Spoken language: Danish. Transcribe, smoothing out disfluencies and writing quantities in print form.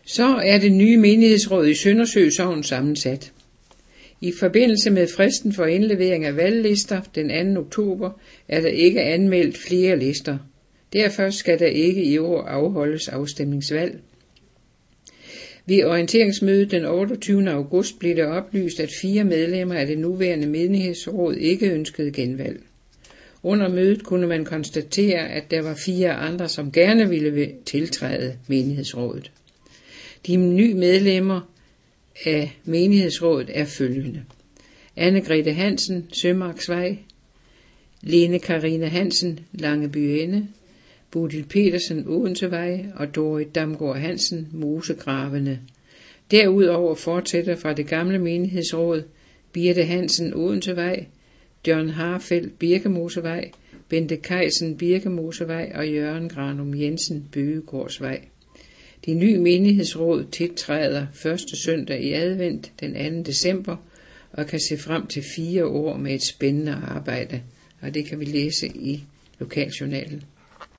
Så er det nye menighedsråd i Søndersø Sogn sammensat. I forbindelse med fristen for indlevering af valglister den 2. oktober er der ikke anmeldt flere lister. Derfor skal der ikke i år afholdes afstemningsvalg. Ved orienteringsmødet den 28. august blev det oplyst, at 4 medlemmer af det nuværende menighedsråd ikke ønskede genvalg. Under mødet kunne man konstatere, at der var 4 andre, som gerne ville tiltræde menighedsrådet. De nye medlemmer af menighedsrådet er følgende: Anne-Grethe Hansen, Sømarksvej; Lene Karina Hansen, Langeby Ende; Bodil Petersen, Odensevej; og Dorit Damgaard Hansen, Mosegravene. Derudover fortsætter fra det gamle menighedsråd Birte Hansen, Odensevej; John Harfeldt, Birkemosevej; Bente Kejsen, Birkemosevej; og Jørgen Granum Jensen, Bøgegårdsvej. Det nye menighedsråd tiltræder første søndag i advent den 2. december og kan se frem til 4 år med et spændende arbejde, og det kan vi læse i Lokaljournalen.